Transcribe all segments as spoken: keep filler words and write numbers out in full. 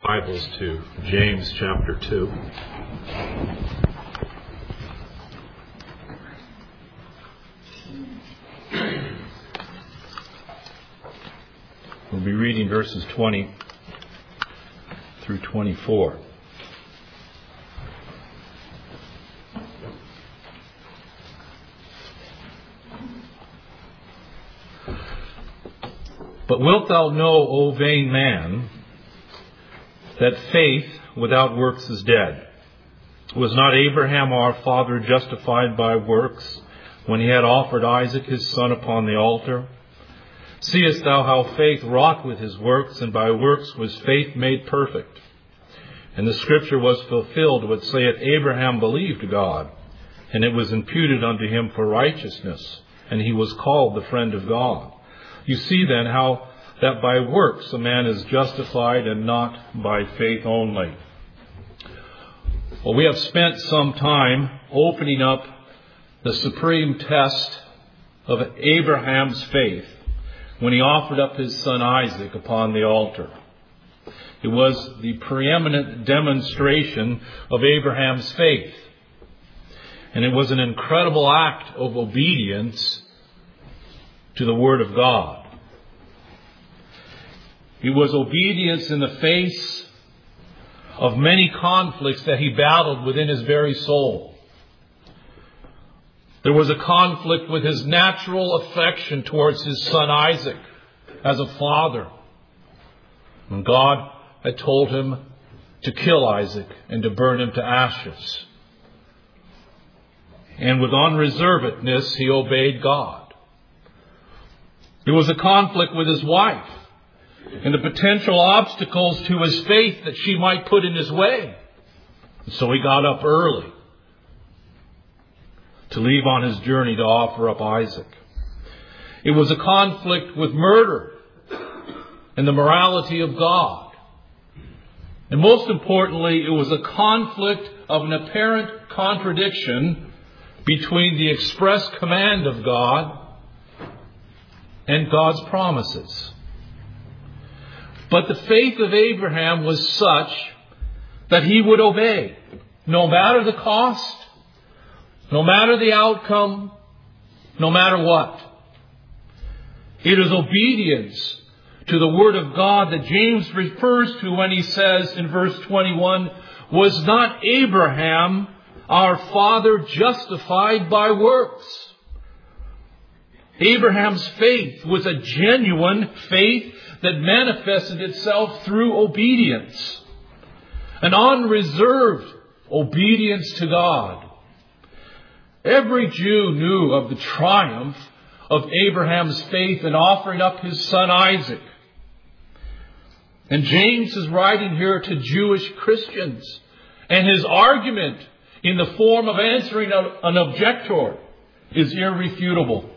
Bibles to James chapter two. We'll be reading verses twenty through twenty-four. But wilt thou know, O vain man, that faith without works is dead? Was not Abraham our father justified by works when he had offered Isaac his son upon the altar? Seest thou how faith wrought with his works, and by works was faith made perfect? And the scripture was fulfilled which saith, Abraham believed God, and it was imputed unto him for righteousness, and he was called the friend of God. You see then how that by works a man is justified and not by faith only. Well, we have spent some time opening up the supreme test of Abraham's faith when he offered up his son Isaac upon the altar. It was the preeminent demonstration of Abraham's faith. And it was an incredible act of obedience to the Word of God. It was obedience in the face of many conflicts that he battled within his very soul. There was a conflict with his natural affection towards his son Isaac as a father. And God had told him to kill Isaac and to burn him to ashes. And with unreservedness, he obeyed God. There was a conflict with his wife and the potential obstacles to his faith that she might put in his way. And so he got up early to leave on his journey to offer up Isaac. It was a conflict with murder and the morality of God. And most importantly, it was a conflict of an apparent contradiction between the express command of God and God's promises. But the faith of Abraham was such that he would obey, no matter the cost, no matter the outcome, no matter what. It is obedience to the Word of God that James refers to when he says in verse twenty-one, was not Abraham our father justified by works? Abraham's faith was a genuine faith that manifested itself through obedience. An unreserved obedience to God. Every Jew knew of the triumph of Abraham's faith in offering up his son Isaac. And James is writing here to Jewish Christians. And his argument in the form of answering an objector is irrefutable.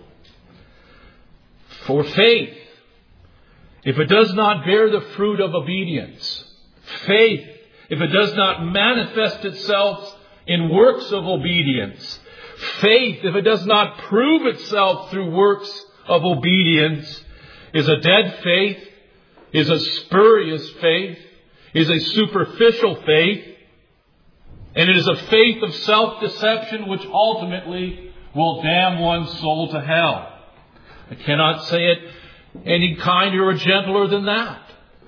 For faith, if it does not bear the fruit of obedience, faith, if it does not manifest itself in works of obedience, faith, if it does not prove itself through works of obedience, is a dead faith, is a spurious faith, is a superficial faith, and it is a faith of self-deception which ultimately will damn one's soul to hell. I cannot say it any kinder or gentler than that.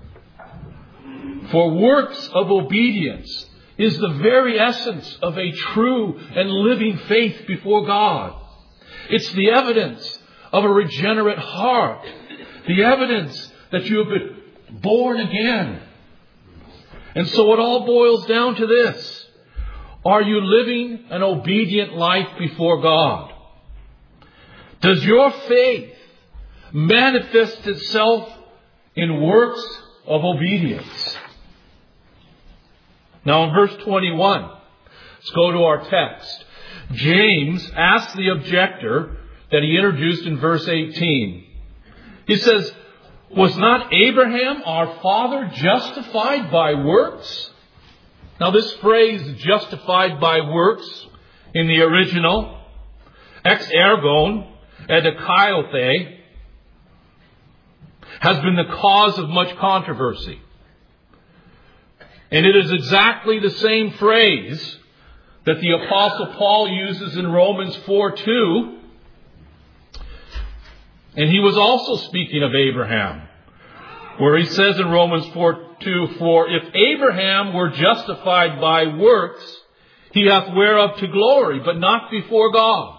For works of obedience is the very essence of a true and living faith before God. It's the evidence of a regenerate heart. The evidence that you have been born again. And so it all boils down to this. Are you living an obedient life before God? Does your faith manifest itself in works of obedience? Now in verse twenty-one, let's go to our text. James asks the objector that he introduced in verse eighteen. He says, was not Abraham our father justified by works? Now this phrase, justified by works, in the original, ex ergon, edikaiothei, has been the cause of much controversy. And it is exactly the same phrase that the Apostle Paul uses in Romans four two. And he was also speaking of Abraham, where he says in Romans four two, "For if Abraham were justified by works, he hath whereof to glory, but not before God."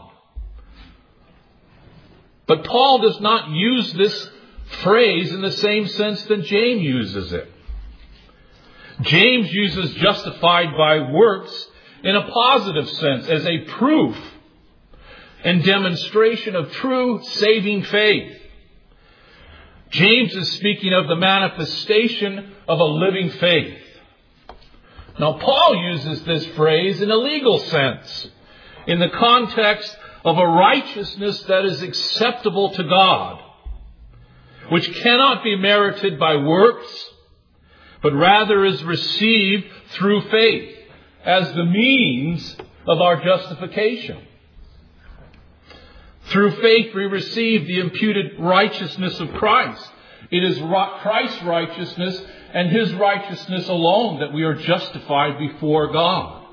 But Paul does not use this phrase in the same sense that James uses it. James uses justified by works in a positive sense, as a proof and demonstration of true saving faith. James is speaking of the manifestation of a living faith. Now, Paul uses this phrase in a legal sense, in the context of a righteousness that is acceptable to God, which cannot be merited by works, but rather is received through faith as the means of our justification. Through faith we receive the imputed righteousness of Christ. It is Christ's righteousness and His righteousness alone that we are justified before God.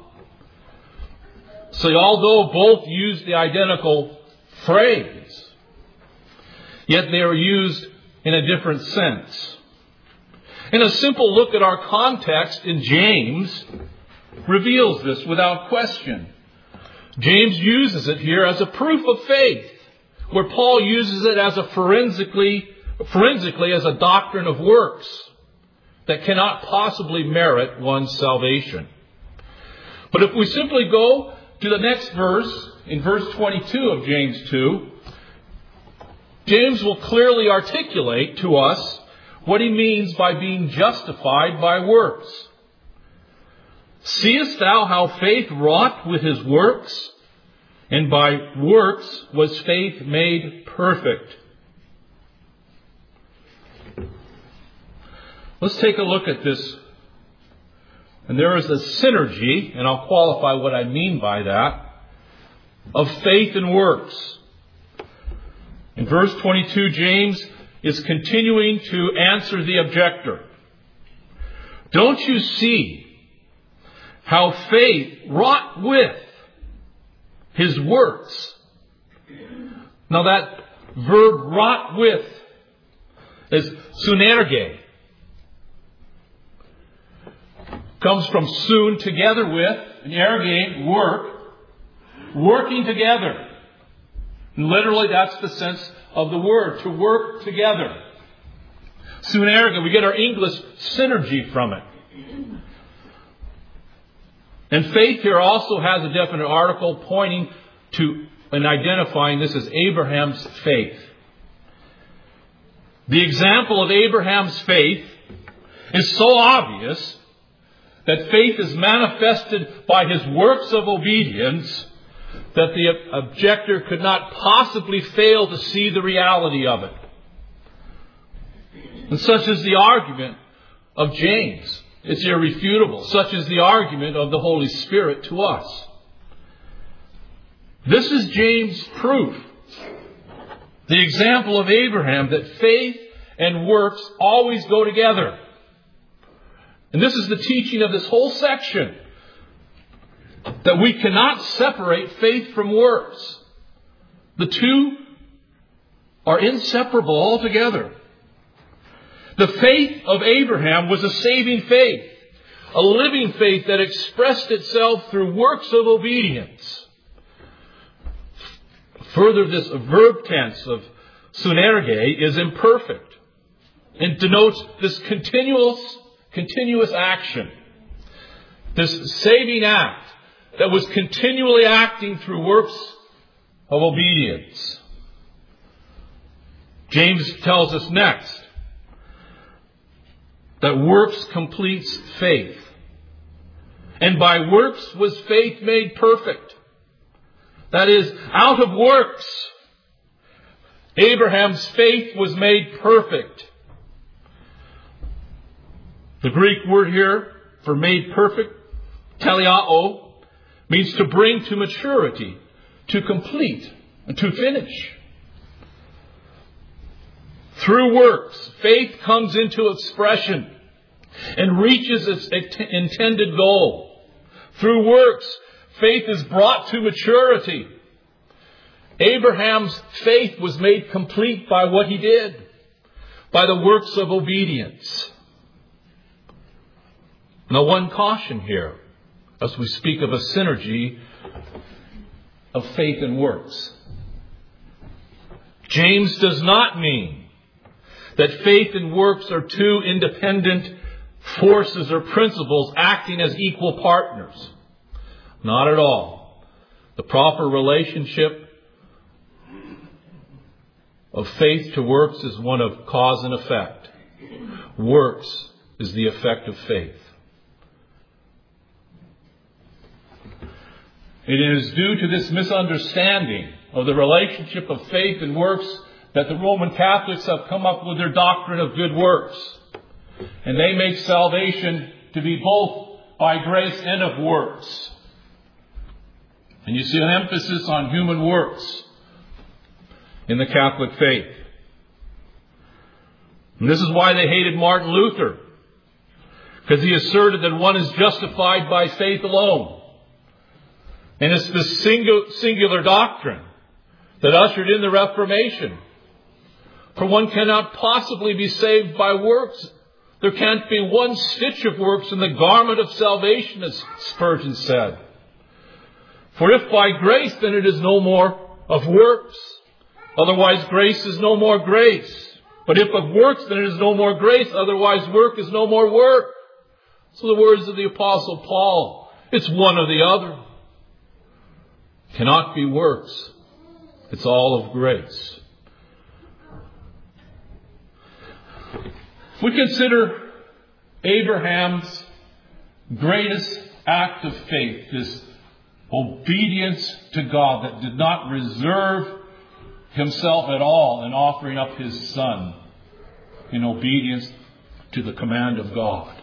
So although both use the identical phrase, yet they are used in a different sense. And a simple look at our context in James reveals this without question. James uses it here as a proof of faith, where Paul uses it as a forensically, forensically as a doctrine of works that cannot possibly merit one's salvation. But if we simply go to the next verse, in verse twenty-two of James two, James will clearly articulate to us what he means by being justified by works. "Seest thou how faith wrought with his works? And by works was faith made perfect." Let's take a look at this. And there is a synergy, and I'll qualify what I mean by that, of faith and works. In verse twenty-two, James is continuing to answer the objector. "Don't you see how faith wrought with his works?" Now that verb wrought with is sunerge. Comes from soon, together with, and erge, work, working together. And literally that's the sense of the word, to work together. Sunerge, we get our English synergy from it. And faith here also has a definite article pointing to and identifying this as Abraham's faith. The example of Abraham's faith is so obvious that faith is manifested by his works of obedience that the objector could not possibly fail to see the reality of it. And such is the argument of James. It's irrefutable. Such is the argument of the Holy Spirit to us. This is James' proof. The example of Abraham that faith and works always go together. And this is the teaching of this whole section. That we cannot separate faith from works. The two are inseparable altogether. The faith of Abraham was a saving faith, a living faith that expressed itself through works of obedience. Further, this verb tense of sunerge is imperfect and denotes this continuous, continuous action, this saving act that was continually acting through works of obedience. James tells us next that works completes faith. And by works was faith made perfect. That is, out of works, Abraham's faith was made perfect. The Greek word here for made perfect, teleao, means to bring to maturity, to complete, and to finish. Through works, faith comes into expression. and reaches its intended goal. Through works, faith is brought to maturity. Abraham's faith was made complete by what he did, by the works of obedience. Now, one caution here, as we speak of a synergy of faith and works. James does not mean that faith and works are two independent forces or principles acting as equal partners. Not at all. The proper relationship of faith to works is one of cause and effect. Works is the effect of faith. It is due to this misunderstanding of the relationship of faith and works that the Roman Catholics have come up with their doctrine of good works. And they make salvation to be both by grace and of works. And you see an emphasis on human works in the Catholic faith. And this is why they hated Martin Luther, because he asserted that one is justified by faith alone. And it's this singular doctrine that ushered in the Reformation. For one cannot possibly be saved by works. There can't be one stitch of works in the garment of salvation, as Spurgeon said. For if by grace, then it is no more of works. Otherwise grace is no more grace. But if of works, then it is no more grace. Otherwise work is no more work. So the words of the Apostle Paul, it's one or the other. Cannot be works. It's all of grace. We consider Abraham's greatest act of faith, this obedience to God that did not reserve himself at all in offering up his son in obedience to the command of God.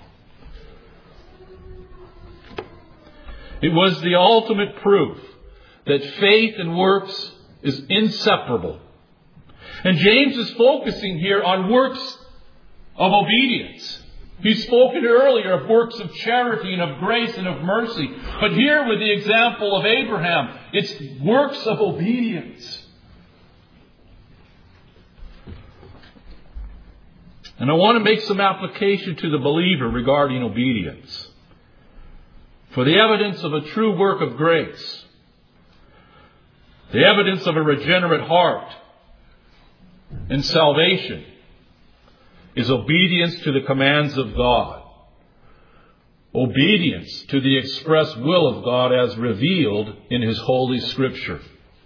It was the ultimate proof that faith and works is inseparable. And James is focusing here on works of obedience. He's spoken earlier of works of charity and of grace and of mercy. But here with the example of Abraham, it's works of obedience. And I want to make some application to the believer regarding obedience. For the evidence of a true work of grace, the evidence of a regenerate heart and salvation, is obedience to the commands of God. Obedience to the express will of God as revealed in His Holy Scripture.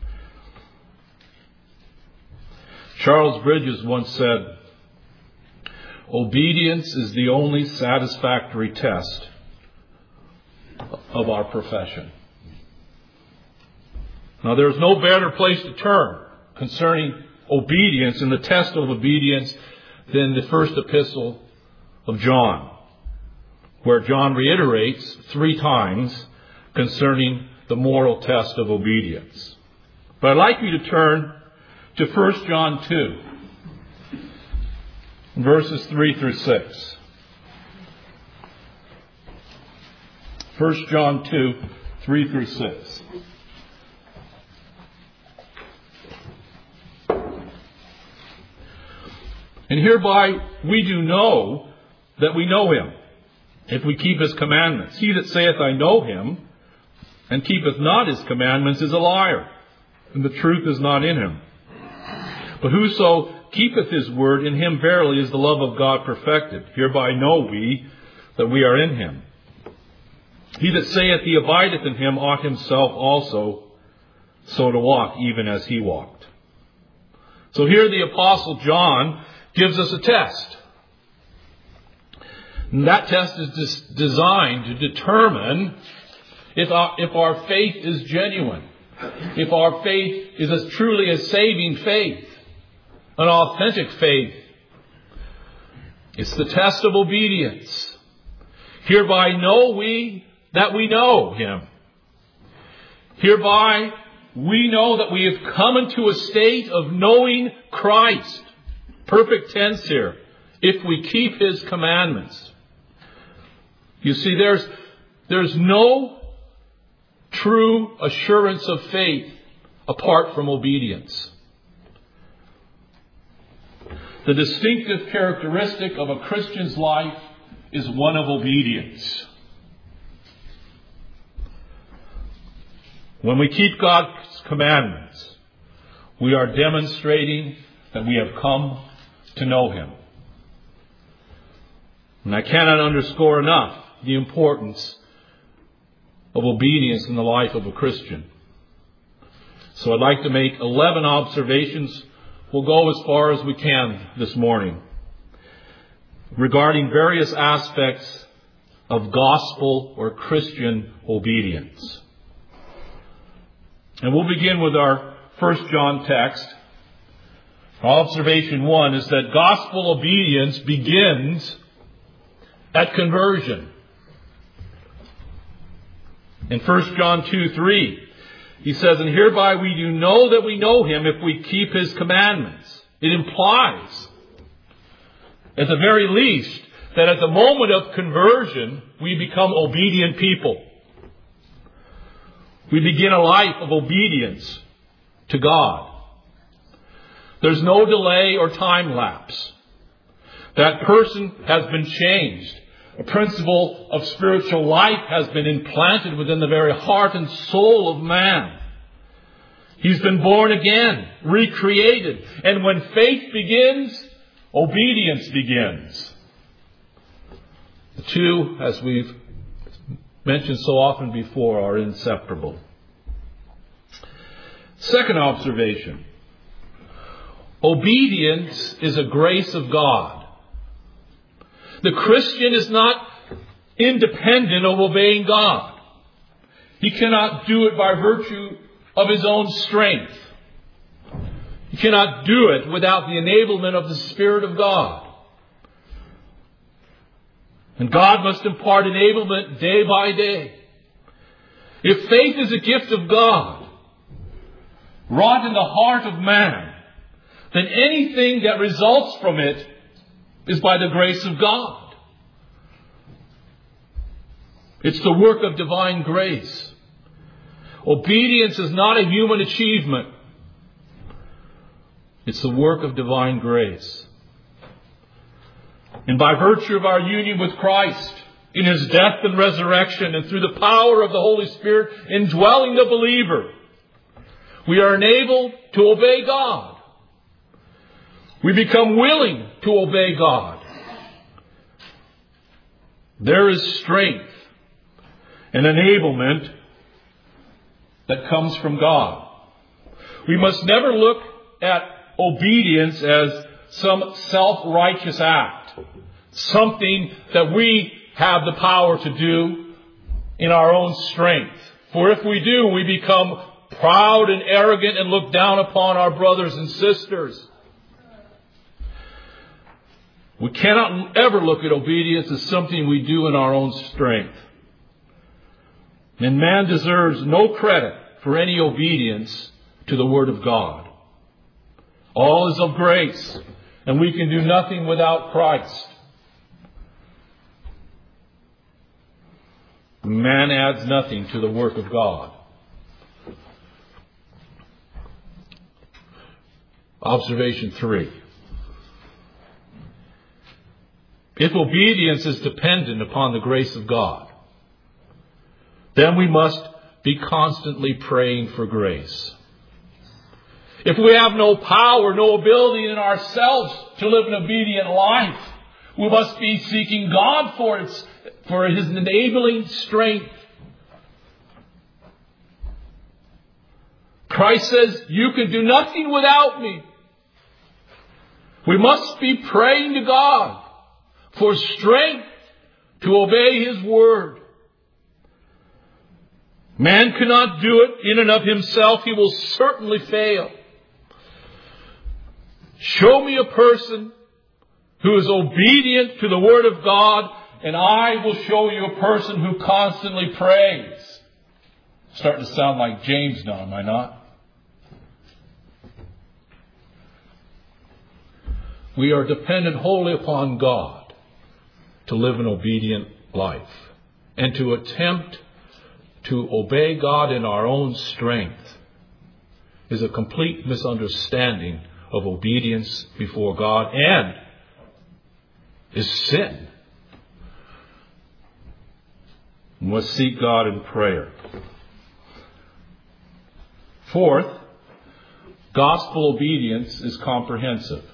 Charles Bridges once said, "Obedience is the only satisfactory test of our profession." Now, there is no better place to turn concerning obedience and the test of obedience than the first epistle of John, where John reiterates three times concerning the moral test of obedience. But I'd like you to turn to First John two, verses three through six. First John two, three through six. And hereby we do know that we know Him, if we keep His commandments. He that saith, I know Him, and keepeth not His commandments, is a liar, and the truth is not in him. But whoso keepeth His word, in him verily is the love of God perfected. Hereby know we that we are in Him. He that saith he abideth in Him ought himself also so to walk, even as He walked. So here the Apostle John gives us a test. And that test is des- designed to determine if our, if our faith is genuine, if our faith is as truly a saving faith, an authentic faith. It's the test of obedience. Hereby know we that we know Him. Hereby we know that we have come into a state of knowing Christ. Perfect tense here. If we keep His commandments. You see, there's, there's no true assurance of faith apart from obedience. The distinctive characteristic of a Christian's life is one of obedience. When we keep God's commandments, we are demonstrating that we have come to know Him. And I cannot underscore enough the importance of obedience in the life of a Christian. So I'd like to make eleven observations. We'll go as far as we can this morning regarding various aspects of gospel or Christian obedience. And we'll begin with our First John text. Observation one is that gospel obedience begins at conversion. In First John two three, he says, "And hereby we do know that we know Him if we keep His commandments." It implies, at the very least, that at the moment of conversion, we become obedient people. We begin a life of obedience to God. There's no delay or time lapse. That person has been changed. A principle of spiritual life has been implanted within the very heart and soul of man. He's been born again, recreated. And when faith begins, obedience begins. The two, as we've mentioned so often before, are inseparable. Second observation. Obedience is a grace of God. The Christian is not independent of obeying God. He cannot do it by virtue of his own strength. He cannot do it without the enablement of the Spirit of God. And God must impart enablement day by day. If faith is a gift of God, wrought in the heart of man, then anything that results from it is by the grace of God. It's the work of divine grace. Obedience is not a human achievement. It's the work of divine grace. And by virtue of our union with Christ, in His death and resurrection, and through the power of the Holy Spirit indwelling the believer, we are enabled to obey God. We become willing to obey God. There is strength and enablement that comes from God. We must never look at obedience as some self-righteous act, something that we have the power to do in our own strength. For if we do, we become proud and arrogant and look down upon our brothers and sisters. We cannot ever look at obedience as something we do in our own strength. And man deserves no credit for any obedience to the Word of God. All is of grace, and we can do nothing without Christ. Man adds nothing to the work of God. Observation three. If obedience is dependent upon the grace of God, then we must be constantly praying for grace. If we have no power, no ability in ourselves to live an obedient life, we must be seeking God for its, for His enabling strength. Christ says, "You can do nothing without me." We must be praying to God for strength to obey His word. Man cannot do it in and of himself. He will certainly fail. Show me a person who is obedient to the Word of God, and I will show you a person who constantly prays. Starting to sound like James now, am I not? We are dependent wholly upon God to live an obedient life. and to attempt to obey God in our own strength is a complete misunderstanding of obedience before God and is sin. We must seek God in prayer. Fourth, gospel obedience is comprehensive.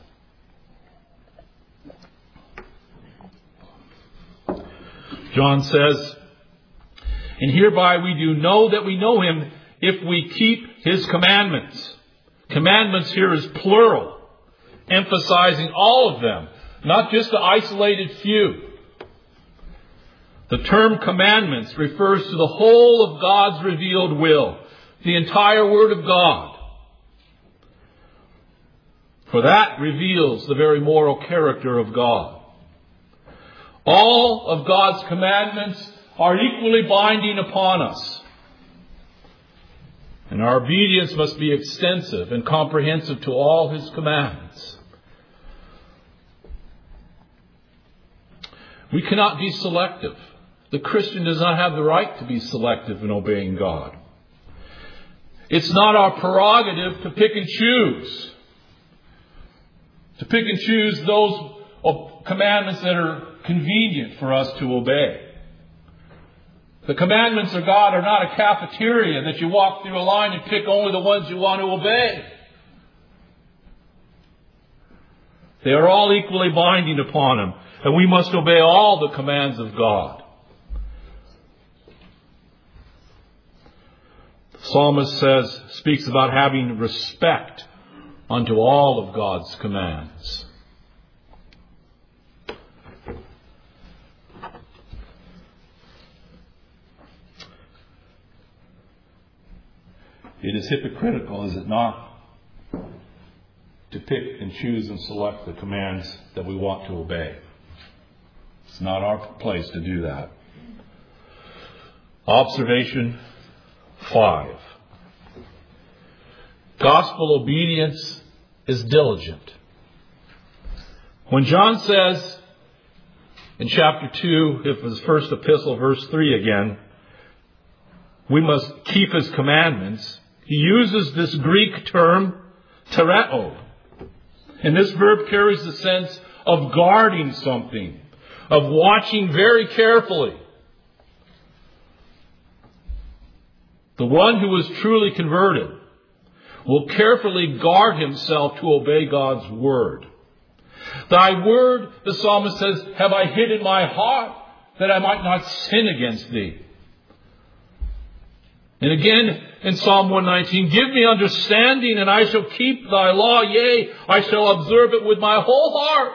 John says, "And hereby we do know that we know him if we keep his commandments." Commandments here is plural, emphasizing all of them, not just the isolated few. The term commandments refers to the whole of God's revealed will, the entire Word of God. For that reveals the very moral character of God. All of God's commandments are equally binding upon us. And our obedience must be extensive and comprehensive to all His commands. We cannot be selective. The Christian does not have the right to be selective in obeying God. It's not our prerogative to pick and choose. To pick and choose those commandments that are convenient for us to obey. The commandments of God are not a cafeteria that you walk through a line and pick only the ones you want to obey. They are all equally binding upon Him, and we must obey all the commands of God. The psalmist says, speaks about having respect unto all of God's commands. It is hypocritical, is it not, to pick and choose and select the commands that we want to obey. It's not our place to do that. Observation five. Gospel obedience is diligent. When John says in chapter two, of his first epistle, verse three again, we must keep His commandments, he uses this Greek term, tereo. And this verb carries the sense of guarding something, of watching very carefully. The one who is truly converted will carefully guard himself to obey God's word. Thy word, the psalmist says, have I hid in my heart that I might not sin against thee. And again in Psalm one nineteen, give me understanding and I shall keep thy law. Yea, I shall observe it with my whole heart.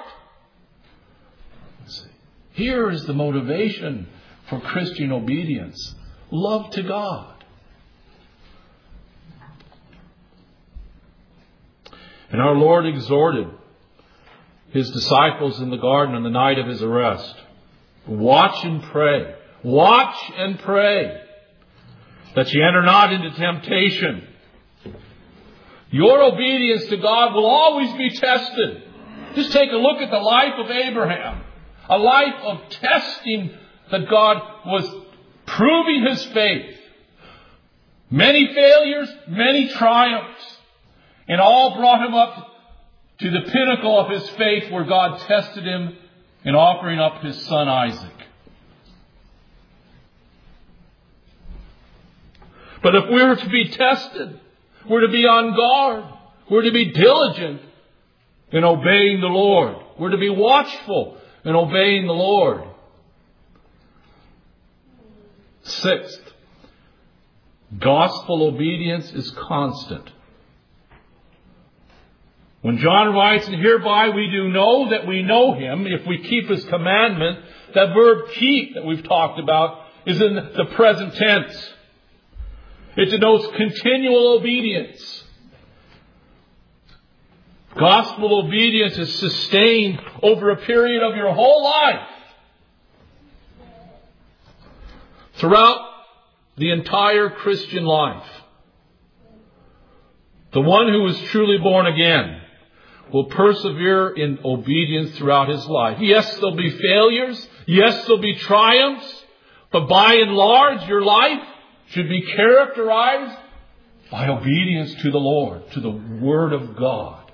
Here is the motivation for Christian obedience. Love to God. And our Lord exhorted His disciples in the garden on the night of His arrest. Watch and pray. Watch and pray that ye enter not into temptation. Your obedience to God will always be tested. Just take a look at the life of Abraham. A life of testing that God was proving His faith. Many failures, many triumphs. And all brought him up to the pinnacle of his faith where God tested him in offering up His son Isaac. But if we're to be tested, we're to be on guard. We're to be diligent in obeying the Lord. We're to be watchful in obeying the Lord. Sixth, gospel obedience is constant. When John writes, and hereby we do know that we know Him, if we keep His commandment, that verb keep that we've talked about is in the present tense. It denotes continual obedience. Gospel obedience is sustained over a period of your whole life. Throughout the entire Christian life. The one who is truly born again will persevere in obedience throughout his life. Yes, there'll be failures. Yes, there'll be triumphs. But by and large, your life should be characterized by obedience to the Lord, to the Word of God.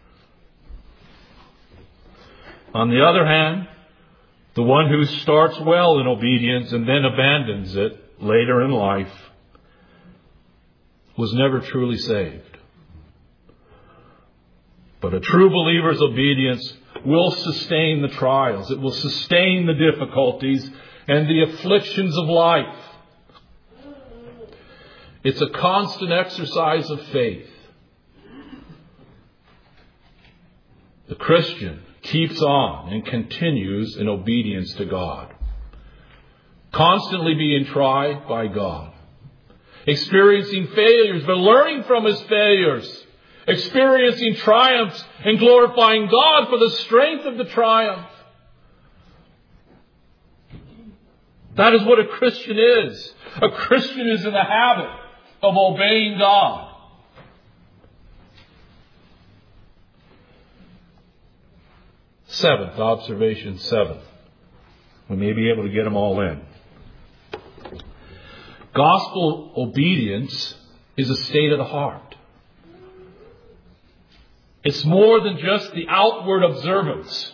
On the other hand, the one who starts well in obedience and then abandons it later in life was never truly saved. But a true believer's obedience will sustain the trials. It will sustain the difficulties and the afflictions of life. It's a constant exercise of faith. The Christian keeps on and continues in obedience to God, constantly being tried by God, experiencing failures but learning from his failures, experiencing triumphs and glorifying God for the strength of the triumph. That is what a Christian is. A Christian is in the habit of obeying God. Seventh, observation seven. We may be able to get them all in. Gospel obedience is a state of the heart. It's more than just the outward observance.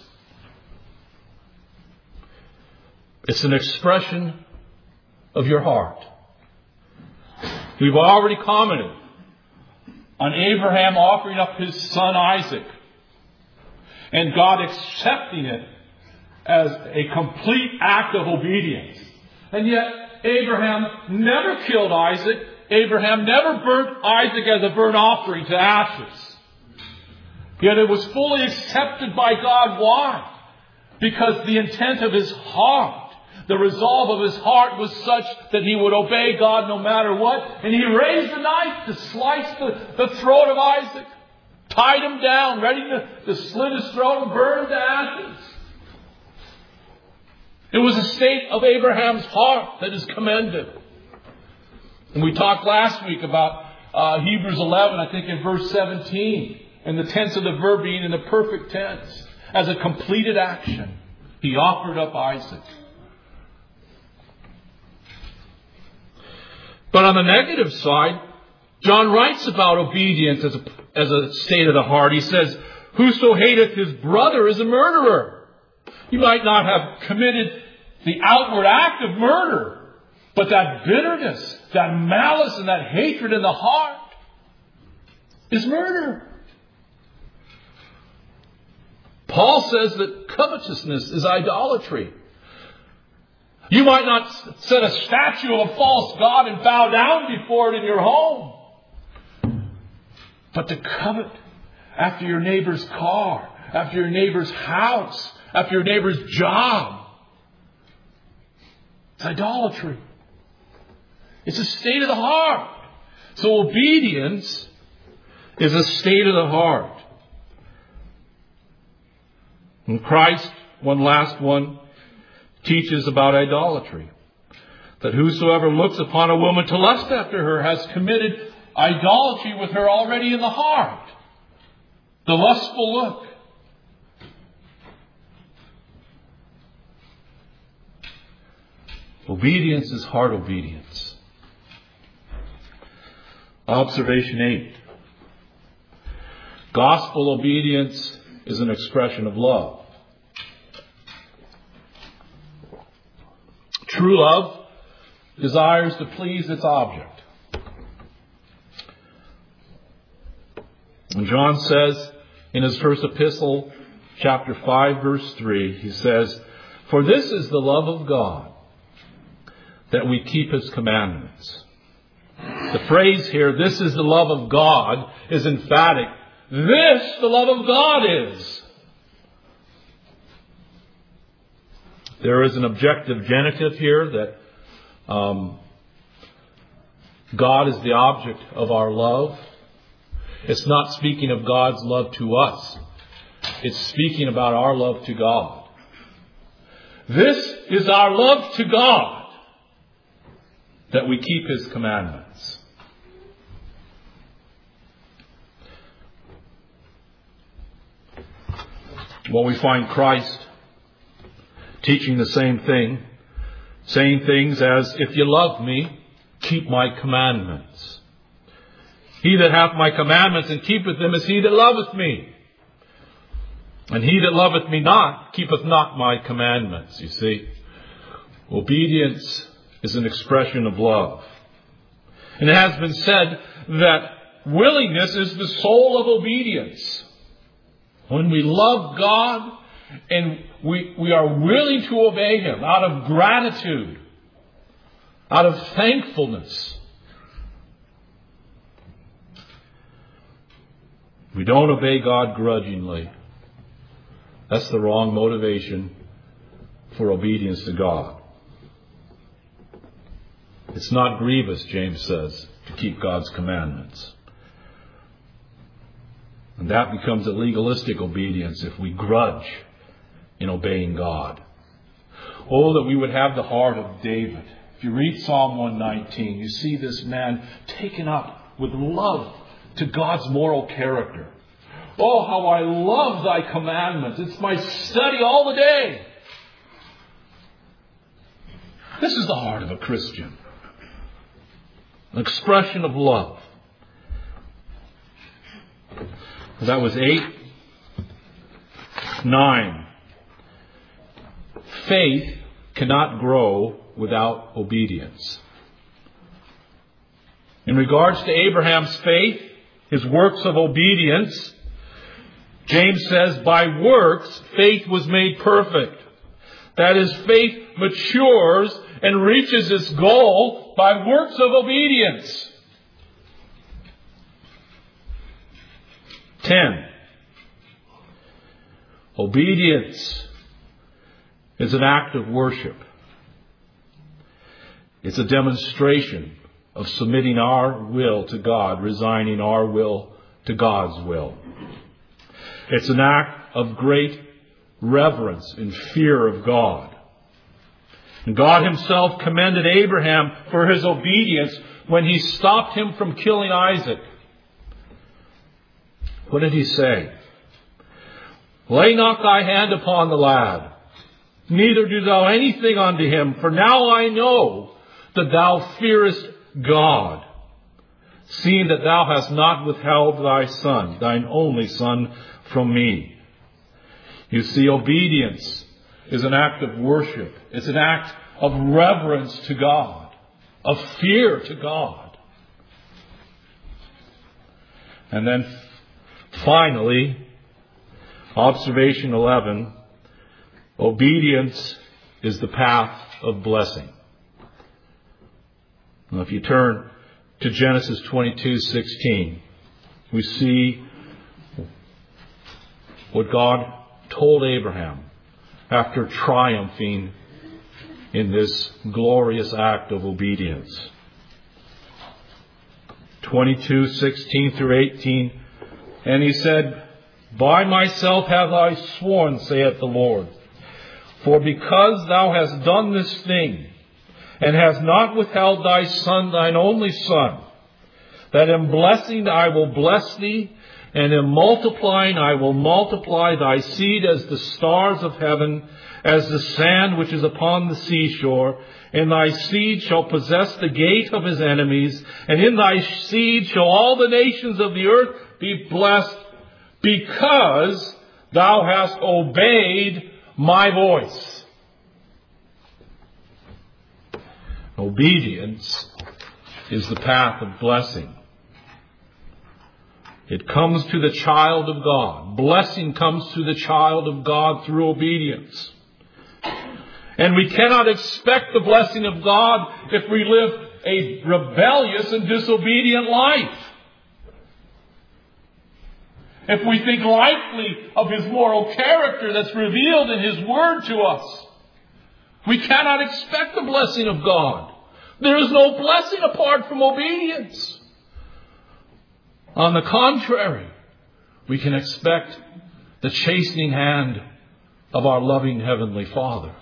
It's an expression of your heart. We've already commented on Abraham offering up his son Isaac, and God accepting it as a complete act of obedience. And yet, Abraham never killed Isaac. Abraham never burnt Isaac as a burnt offering to ashes. Yet it was fully accepted by God. Why? Because the intent of his heart, the resolve of his heart was such that he would obey God no matter what. And he raised a knife to slice the, the throat of Isaac. Tied him down, ready to, to slit his throat and burn him to ashes. It was a state of Abraham's heart that is commended. And we talked last week about uh, Hebrews eleven, I think in verse seventeen, and the tense of the verb being in the perfect tense. As a completed action, he offered up Isaac. But on the negative side, John writes about obedience as a, as a state of the heart. He says, "Whoso hateth his brother is a murderer." You might not have committed the outward act of murder, but that bitterness, that malice, and that hatred in the heart is murder. Paul says that covetousness is idolatry. You might not set a statue of a false god and bow down before it in your home. But to covet after your neighbor's car, after your neighbor's house, after your neighbor's job, it's idolatry. It's a state of the heart. So obedience is a state of the heart. And Christ, one last one, teaches about idolatry. That whosoever looks upon a woman to lust after her has committed idolatry with her already in the heart. The lustful look. Obedience is heart obedience. Observation eight. Gospel obedience is an expression of love. True love desires to please its object. And John says in his first epistle, chapter five, verse three, he says, "For this is the love of God, that we keep his commandments." The phrase here, "this is the love of God," is emphatic. This, the love of God is. There is an objective genitive here that um, God is the object of our love. It's not speaking of God's love to us. It's speaking about our love to God. This is our love to God, that we keep his commandments. Well, we find Christ teaching the same thing saying things as, if you love me, keep my commandments. He that hath my commandments and keepeth them is he that loveth me. And he that loveth me not, keepeth not my commandments. You see, obedience is an expression of love. And it has been said that willingness is the soul of obedience. When we love God and we, we are willing to obey Him out of gratitude, out of thankfulness. We don't obey God grudgingly. That's the wrong motivation for obedience to God. It's not grievous, James says, to keep God's commandments. And that becomes a legalistic obedience if we grudge in obeying God. Oh, that we would have the heart of David. If you read Psalm one nineteen, you see this man taken up with love to God's moral character. Oh, how I love thy commandments. It's my study all the day. This is the heart of a Christian. An expression of love. That was eight. Nine. Faith cannot grow without obedience. In regards to Abraham's faith, his works of obedience, James says, by works, faith was made perfect. That is, faith matures and reaches its goal by works of obedience. Ten. Obedience is an act of worship. It's a demonstration of submitting our will to God, resigning our will to God's will. It's an act of great reverence and fear of God. And God Himself commended Abraham for his obedience when He stopped him from killing Isaac. What did He say? Lay not thy hand upon the lad, neither do thou anything unto him, for now I know that thou fearest God, seeing that thou hast not withheld thy son, thine only son, from me. You see, obedience is an act of worship. It's an act of reverence to God, of fear to God. And then finally, observation eleven, obedience is the path of blessing. Now, if you turn to Genesis twenty-two sixteen, we see what God told Abraham after triumphing in this glorious act of obedience. twenty-two sixteen through eighteen, and He said, by myself have I sworn, saith the Lord, for because thou hast done this thing, and hast not withheld thy son, thine only son, that in blessing I will bless thee, and in multiplying I will multiply thy seed as the stars of heaven, as the sand which is upon the seashore. And thy seed shall possess the gate of his enemies, and in thy seed shall all the nations of the earth be blessed, because thou hast obeyed my voice. Obedience is the path of blessing. It comes to the child of God. Blessing comes to the child of God through obedience. And we cannot expect the blessing of God if we live a rebellious and disobedient life. If we think lightly of His moral character that's revealed in His Word to us, we cannot expect the blessing of God. There is no blessing apart from obedience. On the contrary, we can expect the chastening hand of our loving Heavenly Father.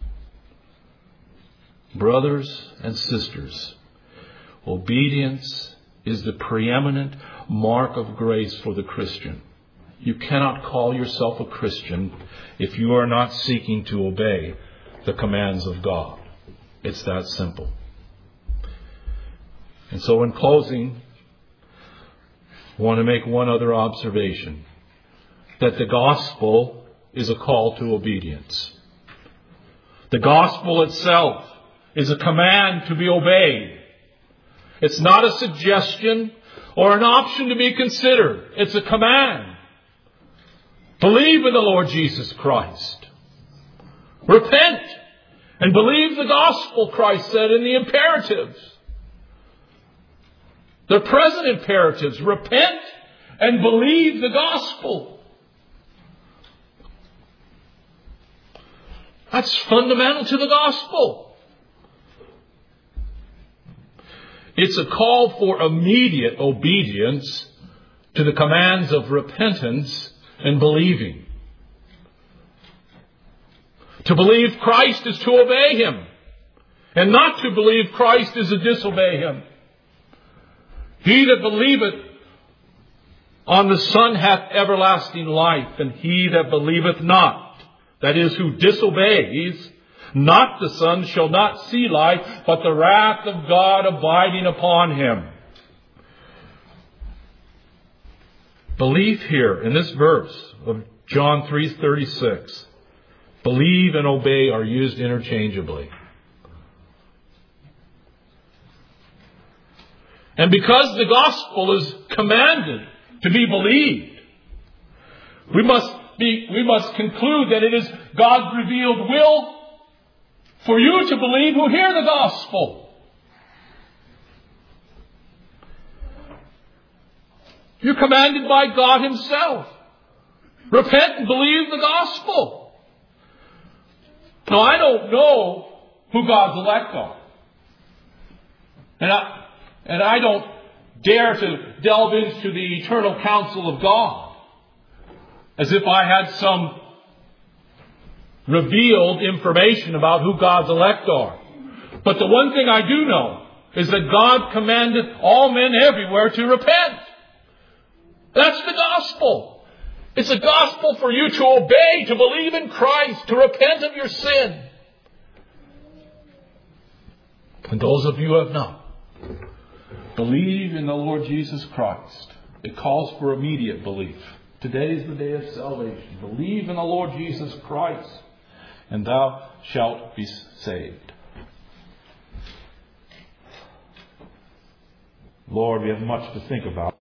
Brothers and sisters, obedience is the preeminent mark of grace for the Christian. You cannot call yourself a Christian if you are not seeking to obey the commands of God. It's that simple. And so in closing, I want to make one other observation. That the gospel is a call to obedience. The gospel itself is a command to be obeyed. It's not a suggestion or an option to be considered. It's a command. Believe in the Lord Jesus Christ. Repent and believe the gospel, Christ said in the imperatives. The present imperatives. Repent and believe the gospel. That's fundamental to the gospel. It's a call for immediate obedience to the commands of repentance and believing. To believe Christ is to obey Him, and not to believe Christ is to disobey Him. He that believeth on the Son hath everlasting life, and he that believeth not, that is, who disobeys not the Son, shall not see life, but the wrath of God abiding upon him. Belief here in this verse of John three thirty-six, believe and obey are used interchangeably. And because the gospel is commanded to be believed, we must be, we must conclude that it is God's revealed will for you to believe who hear the gospel. You're commanded by God Himself. Repent and believe the gospel. Now, I don't know who God's elect are. And I, and I don't dare to delve into the eternal counsel of God as if I had some revealed information about who God's elect are. But the one thing I do know is that God commanded all men everywhere to repent. That's the gospel. It's a gospel for you to obey, to believe in Christ, to repent of your sin. And those of you who have not, believe in the Lord Jesus Christ. It calls for immediate belief. Today is the day of salvation. Believe in the Lord Jesus Christ, and thou shalt be saved. Lord, we have much to think about.